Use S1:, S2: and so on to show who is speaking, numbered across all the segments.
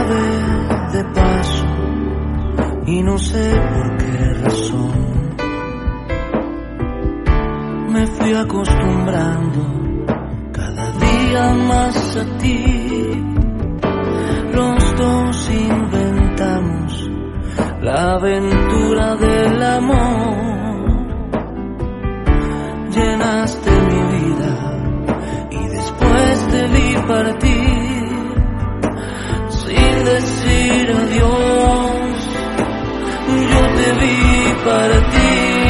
S1: estuve de paso y no sé por qué razón me fui acostumbrando cada día más a ti. Los dos inventamos la aventura del amor. Llenaste mi vida y después te vi partir sin decir adiós. Yo te vi partir.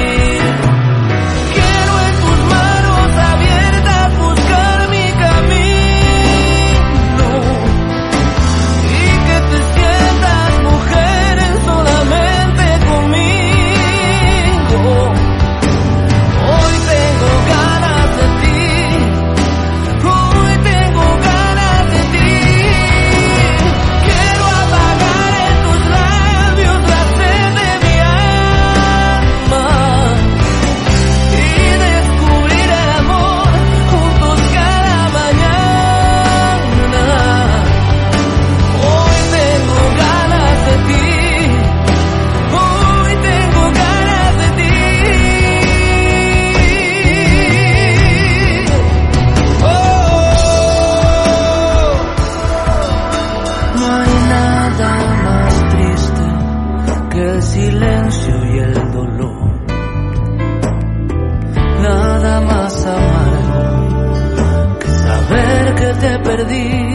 S1: El silencio y el dolor, nada más amargo que saber que te perdí.